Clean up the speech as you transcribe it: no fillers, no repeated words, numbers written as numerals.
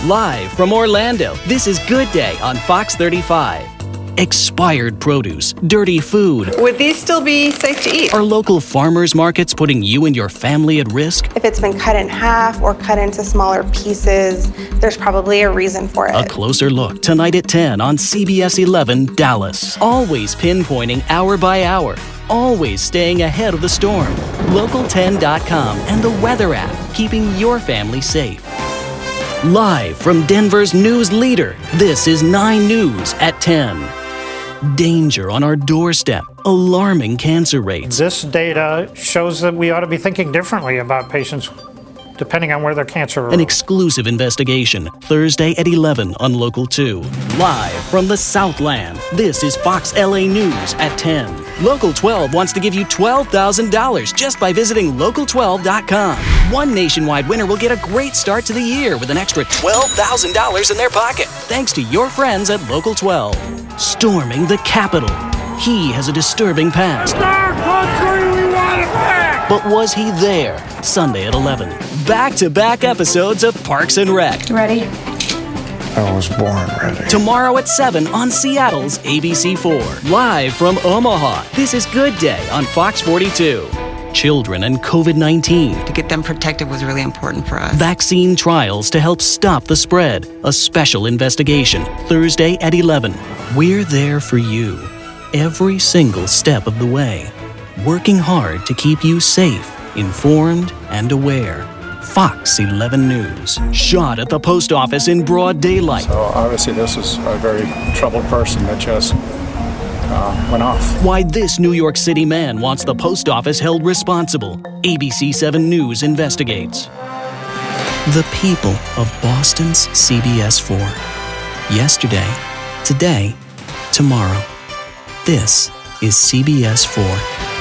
Live from Orlando, this is Good Day on Fox 35. Expired produce, dirty food. Would these still be safe to eat? Are local farmers markets putting you and your family at risk? If it's been cut in half or cut into smaller pieces, there's probably a reason for it. A closer look tonight at 10 on CBS 11 Dallas. Always pinpointing hour by hour. Always staying ahead of the storm. Local10.com and the weather app, keeping your family safe. Live from Denver's news leader, this is 9 News at 10. Danger on our doorstep, alarming cancer rates. This data shows that we ought to be thinking differently about patients depending on where their cancer is. An exclusive investigation, Thursday at 11 on Local 2. Live from the Southland, this is Fox LA News at 10. Local 12 wants to give you $12,000 just by visiting local12.com. One nationwide winner will get a great start to the year with an extra $12,000 in their pocket, thanks to your friends at Local 12. Storming the Capitol. He has a disturbing past. It's our country, we want it back! But was he there? Sunday at 11. Back-to-back episodes of Parks and Rec. Ready? I was born ready. Tomorrow at 7 on Seattle's ABC4. Live from Omaha, this is Good Day on Fox 42. Children and COVID-19. To get them protected was really important for us. Vaccine trials to help stop the spread. A special investigation, Thursday at 11. We're there for you, every single step of the way. Working hard to keep you safe, informed, and aware. Fox 11 News. Shot at the post office in broad daylight. So obviously this is a very troubled person that just went off. Why this New York City man wants the post office held responsible. ABC 7 News investigates. The people of Boston's CBS 4. Yesterday, today, tomorrow. This is CBS 4.